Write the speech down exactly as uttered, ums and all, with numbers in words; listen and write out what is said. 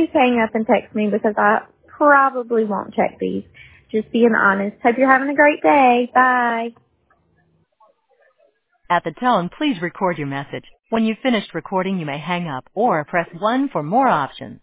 please hang up and text me because I probably won't check these. Just being honest. Hope you're having a great day. Bye. At the tone, please record your message. When you've finished recording, you may hang up or press one for more options.